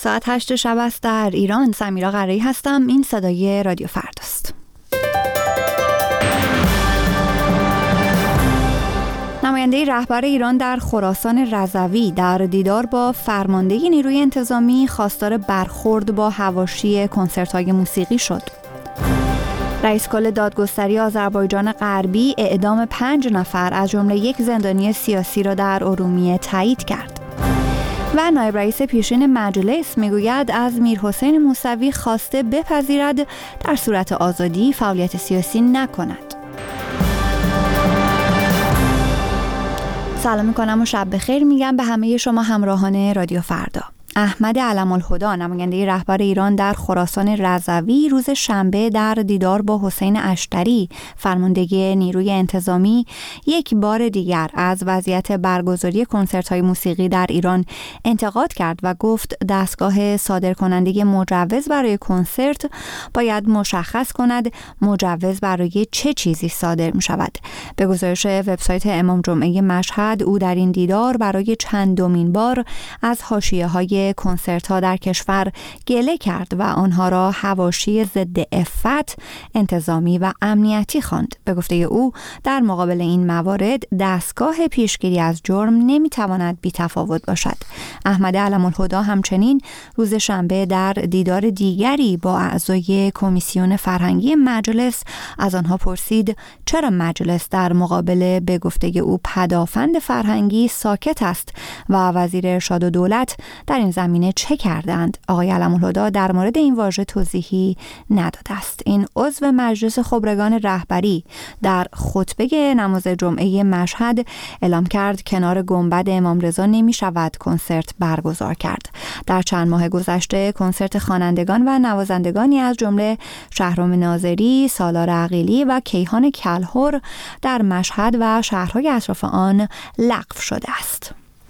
ساعت 8 شب است در ایران. سمیرا قرایی هستم. این صدای رادیو فرداست. نماینده رهبر ایران در خراسان رضوی در دیدار با فرمانده نیروی انتظامی خواستار برخورد با حواشی کنسرت‌های موسیقی شد. رئیس کل دادگستری آذربایجان غربی اعدام 5 نفر از جمله یک زندانی سیاسی را در ارومیه تایید کرد. و نایب رئیس پیشین مجلس میگوید از میرحسین موسوی خواسته بپذیرد در صورت آزادی فعالیت سیاسی نکند. سلام میکنم و شب بخیر میگم به همه شما همراهان رادیو فردا. احمد علم‌الهدی نماینده رهبر ایران در خراسان رضوی روز شنبه در دیدار با حسین اشتری فرمانده نیروی انتظامی یک بار دیگر از وضعیت برگزاری کنسرت‌های موسیقی در ایران انتقاد کرد و گفت دستگاه صادرکننده مجوز برای کنسرت باید مشخص کند مجوز برای چه چیزی صادر می‌شود. به گزارش وبسایت امام جمعه مشهد، او در این دیدار برای چندمین بار از حاشیه‌های کنسرت‌ها در کشور گله کرد و آنها را حواشی ضد عفت، انتظامی و امنیتی خواند. به گفته او در مقابل این موارد دستگاه پیشگیری از جرم نمیتواند بی‌تفاوت باشد. احمد علم‌الهدی همچنین روز شنبه در دیدار دیگری با اعضای کمیسیون فرهنگی مجلس از آنها پرسید چرا مجلس در مقابل به گفته او پدافند فرهنگی ساکت است و وزیر ارشاد و دولت در این زمینه چه کردند. آقای علم‌الهدی در مورد این واژه توضیحی نداده است. این عضو مجلس خبرگان رهبری در خطبه نماز جمعه مشهد اعلام کرد کنار گنبد امام رضا نمی شود کنسرت برگزار کرد. در چند ماه گذشته کنسرت خوانندگان و نوازندگانی از جمله شهرام ناظری، سالار عقیلی و کیهان کلهر در مشهد و شهرهای اطراف آن لغو شده است.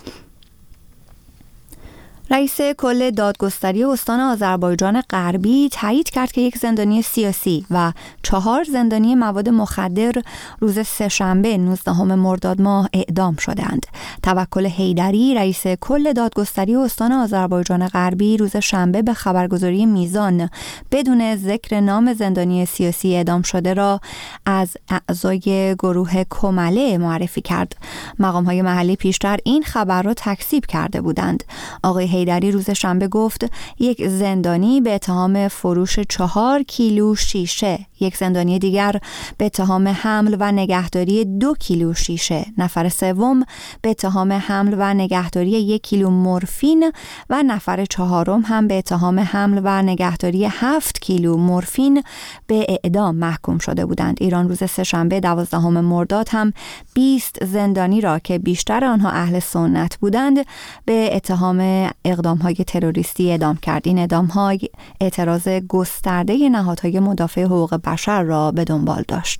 رئیس کل دادگستری استان آذربایجان غربی تایید کرد که یک زندانی سیاسی و 4 زندانی مواد مخدر روز سه‌شنبه 19 مرداد ماه اعدام شدند. توکل حیدری رئیس کل دادگستری استان آذربایجان غربی روز شنبه به خبرگزاری میزان بدون ذکر نام زندانی سیاسی اعدام شده را از اعضای گروه کمله معرفی کرد. مقام‌های محلی پیشتر این خبر را تکذیب کرده بودند. آقای حیدری روز شنبه گفت یک زندانی به اتهام فروش 4 کیلو شیشه، یک زندانی دیگر به اتهام حمل و نگهداری 2 کیلو شیشه، نفر سوم به اتهام حمل و نگهداری 1 کیلو مورفین و نفر چهارم هم به اتهام حمل و نگهداری 7 کیلو مورفین به اعدام محکوم شده بودند. ایران روز سه‌شنبه 12 مرداد هم 20 زندانی را که بیشتر آنها اهل سنت بودند به اتهام اقدام‌های تروریستی اعدام کرد. این اعدام‌ها اعتراض گسترده نهادهای مدافع حقوق بشر را به دنبال داشت.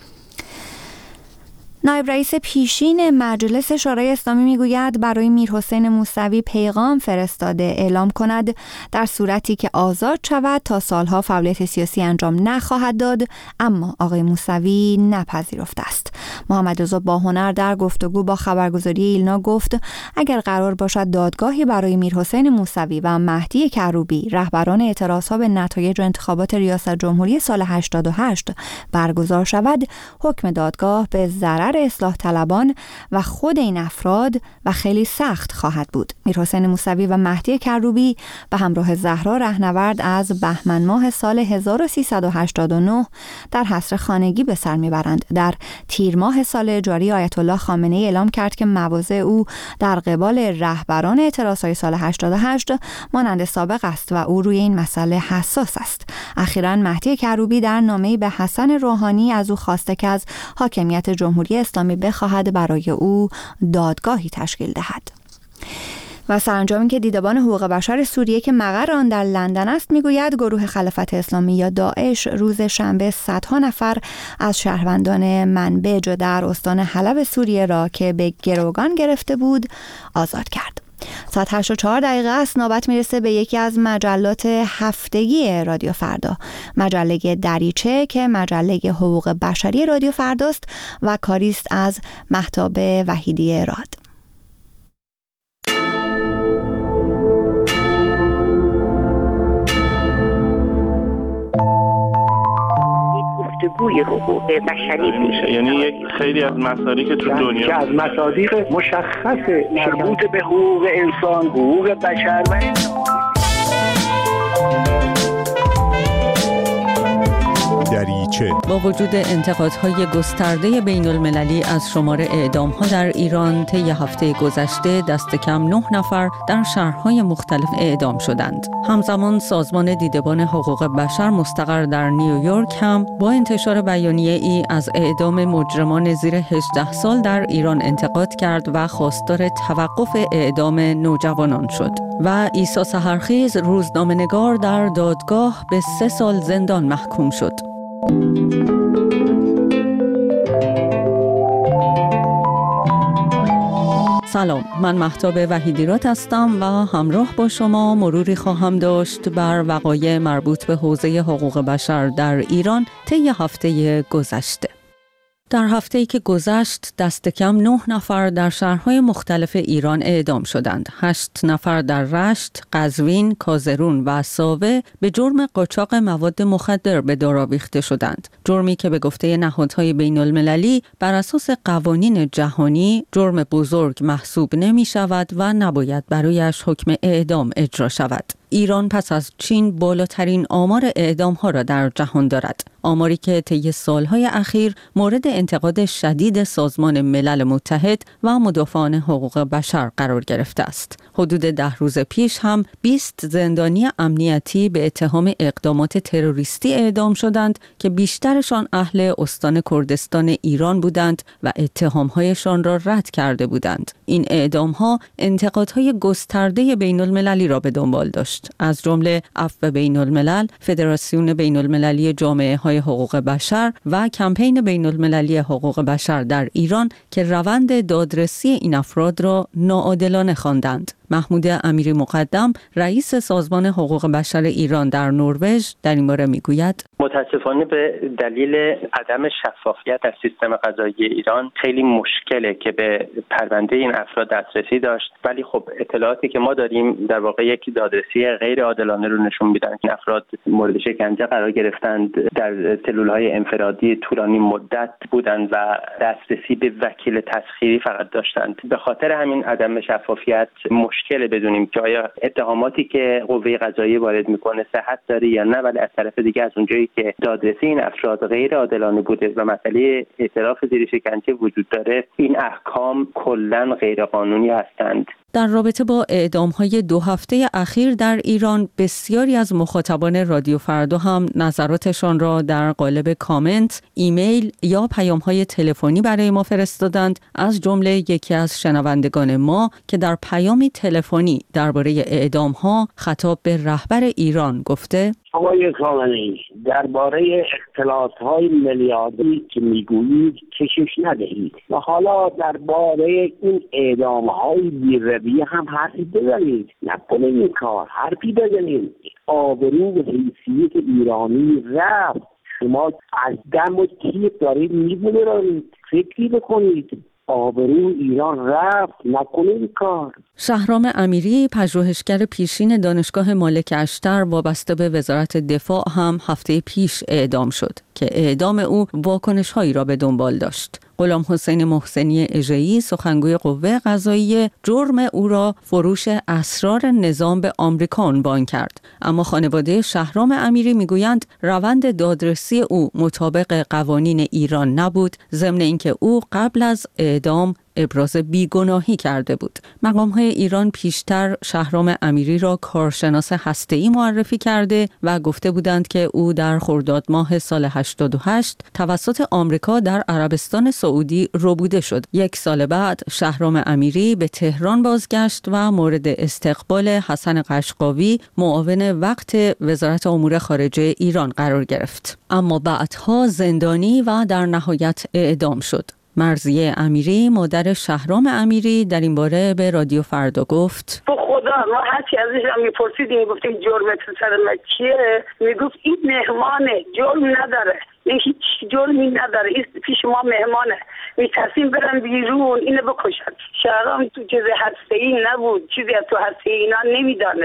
نایب رئیس پیشین مجلس شورای اسلامی میگوید برای میرحسین موسوی پیغام فرستاده اعلام کند در صورتی که آزاد شود تا سالها فعالیت سیاسی انجام نخواهد داد، اما آقای موسوی نپذیرفته است. محمد رضا باهنر در گفتگو با خبرگزاری ایلنا گفت اگر قرار باشد دادگاهی برای میرحسین موسوی و مهدی کروبی رهبران اعتراضها به نتایج انتخابات ریاست جمهوری سال 88 برگزار شود، حکم دادگاه به ضرر اصلاح طلبان و خود این افراد و خیلی سخت خواهد بود. میرحسین موسوی و مهدی کروبی به همراه زهرا رهنورد از بهمن ماه سال 1389 در حصر خانگی به سر میبرند. در تیر ماه سال جاری آیت الله خامنه‌ای اعلام کرد که مواضع او در قبال رهبران اعتراضهای سال 88 مانند سابق است و او روی این مسئله حساس است. اخیراً مهدی کروبی در نامه‌ای به حسن روحانی از او خواسته که از حاکمیت جمهوری اسلامی بخواهد برای او دادگاهی تشکیل دهد. و سرانجامی که دیدبان حقوق بشر سوریه که مقر آن در لندن است میگوید گروه خلافت اسلامی یا داعش روز شنبه صدها نفر از شهروندان منبج در استان حلب سوریه را که به گروگان گرفته بود آزاد کرد. ساعت 8:04 است. نوبت میرسه به یکی از مجلات هفتگی رادیو فردا، مجله دریچه که مجله حقوق بشری رادیو فرداست و کاریست از مهتاب وحیدی راد. بازگوی حقوق بشری میشه. یعنی یک خیلی از مصادیق تو دنیا که از مصادیق مشخص مربوط به حقوق انسان، حقوق بشر و دریچه. با وجود انتقادهای گسترده بین المللی از شمار اعدام‌ها در ایران، طی هفته گذشته دست کم 9 نفر در شهرهای مختلف اعدام شدند. همزمان سازمان دیدبان حقوق بشر مستقر در نیویورک هم با انتشار بیانیه‌ای از اعدام مجرمان زیر 18 سال در ایران انتقاد کرد و خواستار توقف اعدام نوجوانان شد. و عیسی سحرخیز، روزنامه‌نگار، در دادگاه به 3 سال زندان محکوم شد. سلام، من مهتاب وحیدیراد هستم و همراه با شما مروری خواهم داشت بر وقایع مربوط به حوزه حقوق بشر در ایران طی هفته گذشته. در هفته‌ای که گذشت دست کم 9 نفر در شهرهای مختلف ایران اعدام شدند. 8 نفر در رشت، قزوین، کازرون و ساوه به جرم قاچاق مواد مخدر به دار آویخته شدند. جرمی که به گفته نهادهای بین المللی بر اساس قوانین جهانی جرم بزرگ محسوب نمی شود و نباید برایش حکم اعدام اجرا شود. ایران پس از چین بالاترین آمار اعدام‌ها را در جهان دارد. آماری که طی سالهای اخیر مورد انتقاد شدید سازمان ملل متحد و مدافعان حقوق بشر قرار گرفته است. حدود 10 روز پیش هم 20 زندانی امنیتی به اتهام اقدامات تروریستی اعدام شدند که بیشترشان اهل استان کردستان ایران بودند و اتهام‌هایشان را رد کرده بودند. این اعدام‌ها انتقادهای گسترده بین المللی را به دنبال داشت. از جمله عفو بین الملل، فدراسیون بین المللی جامعه های حقوق بشر و کمپین بین المللی حقوق بشر در ایران که روند دادرسی این افراد را ناعادلانه خواندند. محمود امیری مقدم، رئیس سازمان حقوق بشر ایران در نروژ، در این باره میگوید: متاسفانه به دلیل عدم شفافیت در سیستم قضایی ایران خیلی مشکله که به پرونده این افراد دسترسی داشت، ولی خب اطلاعاتی که ما داریم در واقع یک دادرسی غیر عادلانه رو نشون میدن که افراد مورد شکنجه قرار گرفتند، در سلول‌های انفرادی طولانی مدت بودند و دسترسی به وکیل تسخیری فقط داشتند. به خاطر همین عدم شفافیت مشکل بدونیم که آیا اتهاماتی که قوه قضاییه وارد میکنه صحت داره یا نه، ولی از طرف دیگه از اونجایی که دادرسی این افراد غیر عادلانه بوده و مسئله اعتراف زیر شکنجه وجود داره، این احکام کلاً غیر قانونی هستند. در رابطه با اعدام‌های 2 هفته اخیر در ایران، بسیاری از مخاطبان رادیو فردا هم نظراتشان را در قالب کامنت، ایمیل یا پیام‌های تلفنی برای ما فرستادند. از جمله یکی از شنوندگان ما که در پیامی تلفنی درباره اعدام‌ها خطاب به رهبر ایران گفته: آقای خامنه‌ای، درباره اختلاس‌های میلیاردی که میگویید کشش ندهید و حالا درباره این اعدام‌های بی‌رویه هم حرفی بزنید. نکنید این کار، حرفی بزنید. آبرو و حیثیت ایرانی رفت. شما از دم و تیغ دارید می‌برید. فکری بکنید. آبرو ایران رفت، نکنید کار. شهرام امیری، پژوهشگر پیشین دانشگاه مالک اشتر وابسته به وزارت دفاع، هم هفته پیش اعدام شد که اعدام او واکنش‌هایی را به دنبال داشت. غلامحسین محسنی اژه‌ای، سخنگوی قوه قضاییه، جرم او را فروش اسرار نظام به آمریکا عنوان کرد. اما خانواده شهرام امیری میگویند روند دادرسی او مطابق قوانین ایران نبود، ضمن اینکه او قبل از اعدام ابراز بیگناهی کرده بود. مقام‌های ایران پیشتر شهرام امیری را کارشناس هسته‌ای معرفی کرده و گفته بودند که او در خرداد ماه سال 88 توسط آمریکا در عربستان سعودی ربوده شد. 1 سال بعد شهرام امیری به تهران بازگشت و مورد استقبال حسن قشقاوی، معاون وقت وزارت امور خارجه ایران قرار گرفت. اما بعدها زندانی و در نهایت اعدام شد. مرضیه امیری، مادر شهرام امیری، در این باره به رادیو فردا گفت: تو خدا ما هرچی ازش هم میپرسیدیم گفتیم جرمت سر من چیه؟ میگفت این مهمانه، جرم نداره، این هیچ جرمی نداره، این پیش ما مهمانه، میترسیم برن بیرون اینو بکشن. شهرام تو چیز هسته‌ای نبود، چیزی از تو هسته اینا نمیدانست.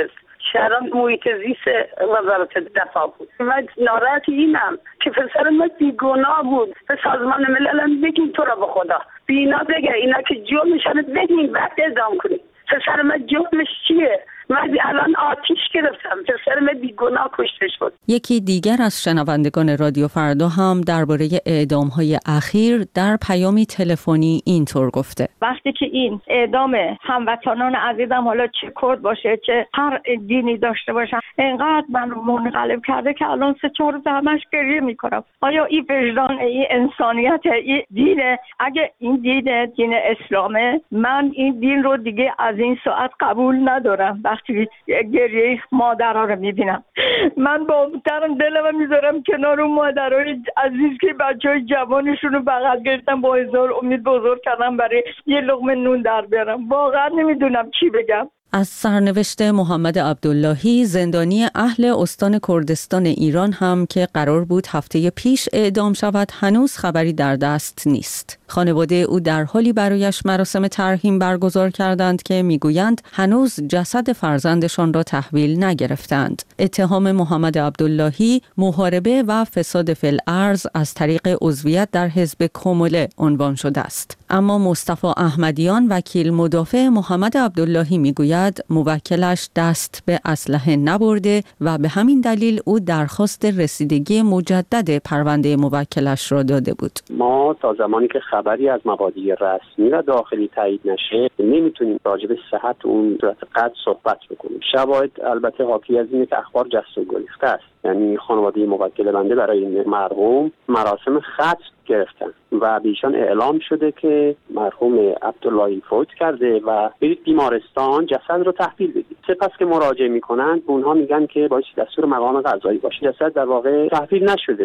شهران محیط زیست وزارت دفاع بود. من ناراحت اینم که پسر من بیگناه بود. به سازمان ملل بگین تو را به خدا بینا بگه اینا که جرمشان بگین بعد اعدام کنین. پسر من جرمش چیه؟ من الان آتیش گرفتم، پسر من بیگناه کشته شد. یکی دیگر از شنوندگان رادیو فردا هم درباره اعدام‌های اخیر در پیامی تلفنی اینطور گفته: وقتی که این اعدام هموطنان عزیزم، حالا چه کرد باشه چه هر دینی داشته باشن، اینقدر من رو منقلب کرده که الان 3-4 روز همش گریه میکنم. آیا این وجدان، این انسانیت، این دینه؟ اگه این دین اسلامه، من این دین رو دیگه از این ساعت قبول ندارم. وقتی گریه مادرها رو میبینم، من با دلم میذارم کنار اون مادرهای عزیز که بچهای جوانشون رو بغل گرفتن، با هزار امید بزرگ کردن برای یه لقمه نون در بیارم. واقعا نمیدونم چی بگم. از سرنوشت محمد عبداللهی، زندانی اهل استان کردستان ایران هم که قرار بود هفته پیش اعدام شود، هنوز خبری در دست نیست. خانواده او در حالی برایش مراسم ترحیم برگزار کردند که میگویند هنوز جسد فرزندشان را تحویل نگرفتند. اتهام محمد عبداللهی محاربه و فساد فی الارض از طریق عضویت در حزب کموله عنوان شده است. اما مصطفی احمدیان، وکیل مدافع محمد عبداللهی، میگوید موکلش دست به اسلحه نبرده و به همین دلیل او درخواست رسیدگی مجدد پرونده موکلش را داده بود. ما تا زمانی که خبری از مبادی رسمی و داخلی تایید نشه نمیتونیم راجع به صحت اون صورت قطع صحبت بکنیم. شواهد البته حاکی از اینه که اخبار جست و گریخته است. یعنی خانواده موکل بنده برای این مرحوم مراسم ختم گرفتن و بیشان اعلام شده که مرحوم عبداللهی فوت کرده و برید بیمارستان جسد رو تحویل بدید. سپس که مراجعه میکنن اونها میگن که باید دستور مقام قضایی باشه، جسد در واقع تحویل نشده.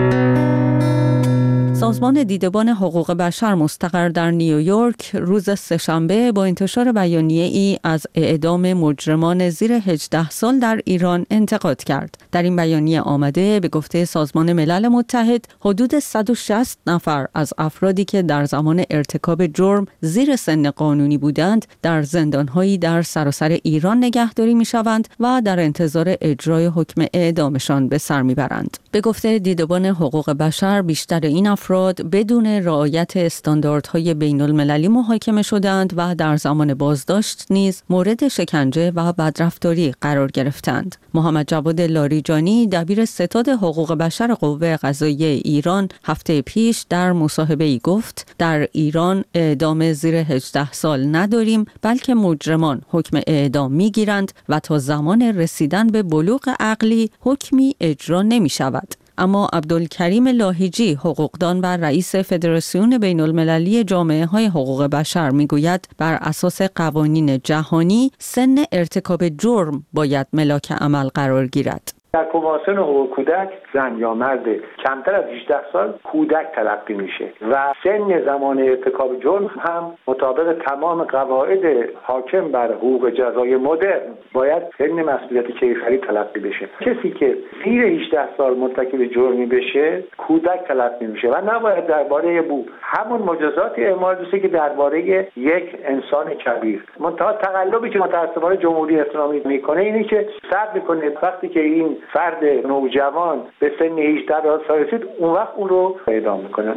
سازمان دیدبان حقوق بشر مستقر در نیویورک روز سه‌شنبه با انتشار بیانیه‌ای از اعدام مجرمان زیر 18 سال در ایران انتقاد کرد. در این بیانیه آمده به گفته سازمان ملل متحد حدود 160 نفر از افرادی که در زمان ارتکاب جرم زیر سن قانونی بودند در زندان‌هایی در سراسر ایران نگهداری می‌شوند و در انتظار اجرای حکم اعدامشان به سر می‌برند. به گفته دیدبان حقوق بشر بیشتر این افراد بدون رعایت استانداردهای بین المللی محاکمه شدند و در زمان بازداشت نیز مورد شکنجه و بدرفتاری قرار گرفتند. محمد جواد لاریجانی، دبیر ستاد حقوق بشر قوه قضاییه ایران، هفته پیش در مصاحبه‌ای گفت در ایران اعدام زیر 18 سال نداریم، بلکه مجرمان حکم اعدام میگیرند و تا زمان رسیدن به بلوغ عقلی حکمی اجرا نمی شود. اما عبدالکریم لاهیجی، حقوقدان و رئیس فدراسیون بین المللی جامعه های حقوق بشر میگوید بر اساس قوانین جهانی سن ارتکاب جرم باید ملاک عمل قرار گیرد. در کنوانسیون حقوق کودک زن یا مرد کمتر از 18 سال کودک تلقی میشه و سن زمان ارتکاب جرم هم مطابق تمام قواعد حاکم بر حقوق جزای مدرن باید سن مسئولیت کیفری تلقی بشه. کسی که زیر 18 سال مرتکب جرمی بشه کودک تلقی میشه و نباید درباره بو همون مجازاتی اعمال بشه که درباره یک انسان کبیر. منتها تقلبی که متأسفانه جمهوری اسلامی میکنه اینه که صبر میکنه وقتی که این فرد نوجوان به سن 18 سال رسید اون وقت اون رو اعدام میکنن.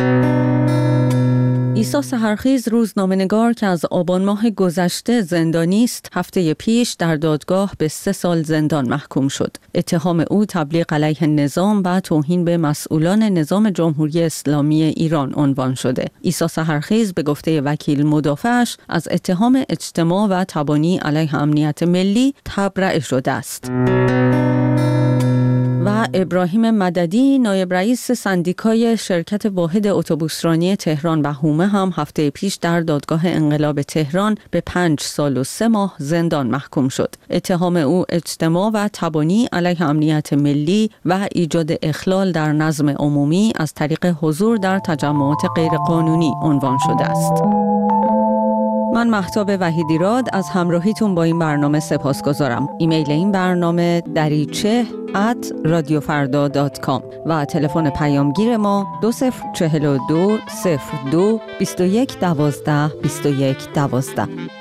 عیسی سحرخیز، روزنامه‌نگار که از آبان ماه گذشته زندانی است، هفته پیش در دادگاه به 3 سال زندان محکوم شد. اتهام او تبلیغ علیه نظام و توهین به مسئولان نظام جمهوری اسلامی ایران عنوان شده. عیسی سحرخیز به گفته وکیل مدافعش از اتهام اجتماع و تبانی علیه امنیت ملی تبرئه شده است. و ابراهیم مددی، نایب رئیس سندیکای شرکت واحد اتوبوسرانی تهران و حومه هم هفته پیش در دادگاه انقلاب تهران به 5 سال و 3 ماه زندان محکوم شد. اتهام او اجتماع و تبانی علیه امنیت ملی و ایجاد اخلال در نظم عمومی از طریق حضور در تجمعات غیرقانونی عنوان شده است. من مهتاب وحیدیراد از همراهیتون با این برنامه سپاسگزارم. ایمیل این برنامه dariche@radiofarda.com و تلفن پیامگیر ما 2042 02 21 12 21 12.